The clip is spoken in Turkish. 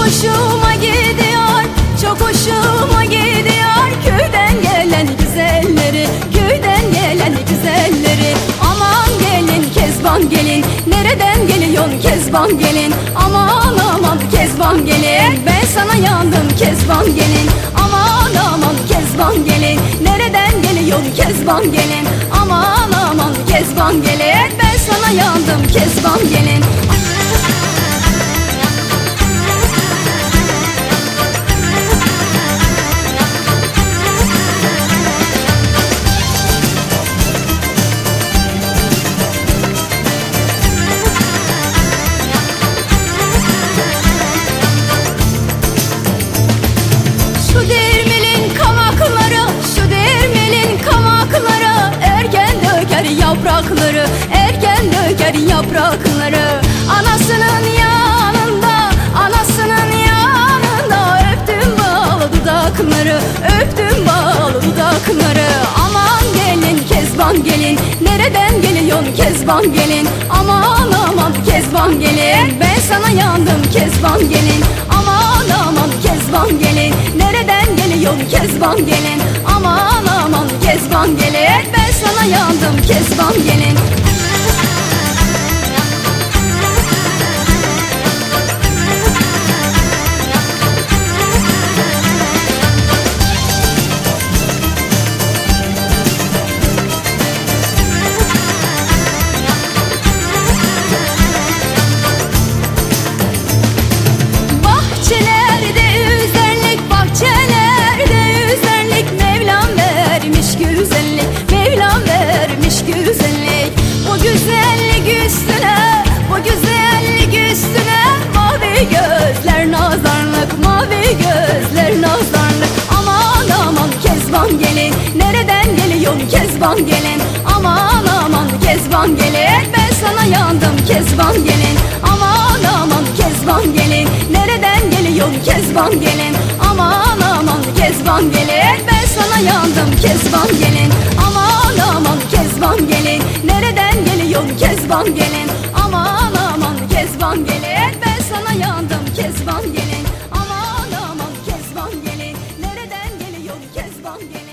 hoşuma gidiyor, çok hoşuma gidiyor. Köyden gelen güzelleri, köyden gelen güzelleri. Aman gelin Kezban gelin, nereden geliyorsun Kezban gelin? Aman aman Kezban gelin, ben sana yandım Kezban gelin. Aman aman Kezban gelin, nereden geliyorsun Kezban gelin? Aman aman Kezban gelin, ben sana yandım Kezban gelin. Şu değirmenin kamakları, şu değirmenin kamakları erken döker yaprakları, erken döker yaprakları. Anasının yanında, anasının yanında öptüm bağlı dudakları, öptüm bağlı dudakları. Aman gelin Kezban gelin, nereden geliyorsun Kezban gelin? Aman aman Kezban gelin, ben sana yandım Kezban gelin. Aman aman Kezban gelin, nereden geliyorsun Kezban gelin? Aman aman Kezban gelin, ben sana yandım Kezban gelin. Bahçelerde üzerlik, bahçelerde üzerlik. Mevlam vermiş güzellik, Mevlam vermiş güzellik. Bu güzellik üstüne, bu güzellik üstüne mavi gözler nazarlık, mavi gözler nazarlık. Aman aman Kezban gelin, nereden geliyorsun Kezban gelin? Aman aman Kezban gelin, ben sana yandım Kezban gelin. Aman aman Kezban gelin, nereden geliyorsun Kezban gelin? Aman aman Kezban gelin, ben sana yandım Kezban gelin. Aman aman Kezban gelin, nereden geliyorsun Kezban gelin? Aman aman Kezban gelin, ben sana yandım Kezban gelin. Aman aman Kezban gelin, nereden geliyorsun Kezban gelin?